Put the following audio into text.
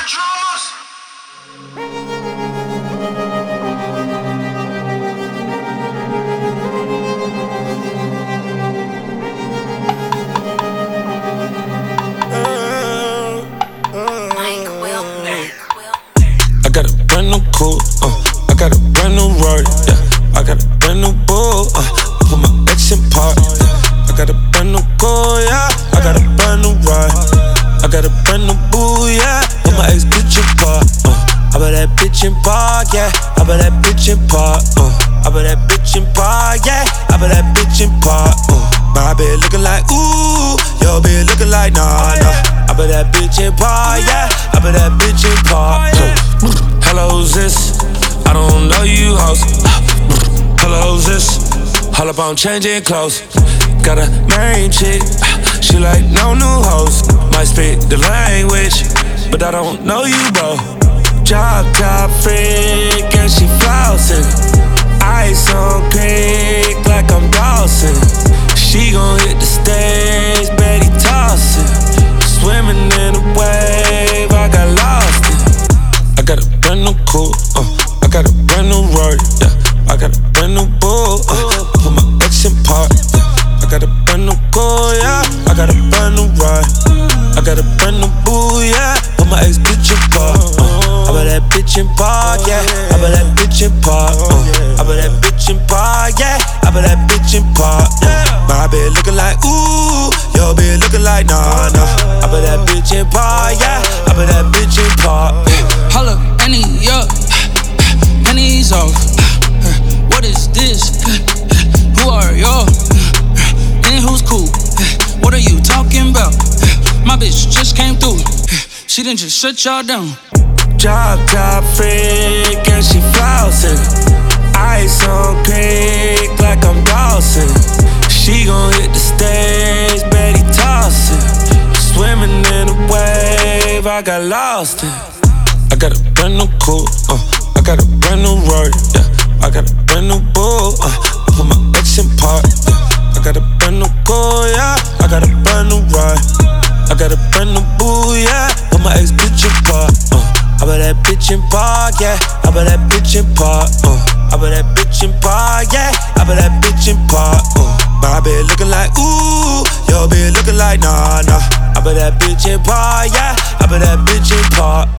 drummers. I got a brand new coupe, I got a brand new Rari, yeah. I got a brand new bull, I put my ex in park, yeah. I got a brand new car, yeah. I got a brand new ride, I got a brand new boo, yeah. Put my ex bitch in park, I bet that bitch in park, yeah. I bet that bitch in park, I bet that bitch in park, yeah. I bet that bitch in park, my bitch looking like ooh, your bitch looking like nah, nah. I bet that bitch in park, yeah. I bet that bitch in park. Hello, who's this? I don't know you, hoes. Hello, who's this? All up on changing clothes. Got a main chick, she like no new hoes. Might speak the language, but I don't know you, bro. Drop top freak and she flossing. Ice on creek like I'm Dawson. She gon' hit the stage, Betty tossing. Swimming in a wave, I got lost in. I got a brand new coupe, I got a brand new Rari, yeah. I got a brand new bull, I put my ex in park, yeah. I got a brand new car, yeah. I got a brand new ride, I got a brand new boo, yeah. Put my ex bitch in park, I bet that bitch in park, yeah. I bet that bitch in park, I bet that bitch in park, yeah. I bet that bitch in park, my bitch looking like ooh, your bitch looking like nah, nah. I bet that bitch in park, yeah. I bet that bitch in park. Holla, Annie up, pennies off. What is this? Who are y'all? And who's cool? What are you talking about? My bitch just came through. She didn't just shut y'all down. Drop top freak and she flossing. Ice on creek like I'm Dawson. She gon' hit the stage, Betty tossing. Swimming in a wave, I got lost in. I got a brand new coupe, I got a brand new Rari, yeah. I got a brand new bull, I put my ex in park, yeah. I got a brand new car, yeah. I got a brand new ride, I got a brand new boo, yeah. Put my ex bitch in park, I bet that bitch in park, yeah. I bet that bitch in park, I bet that bitch in park, yeah. I bet that bitch in park, my bitch looking like ooh, your bitch looking like nah, nah. I bet that bitch in park, yeah. I bet that bitch in park.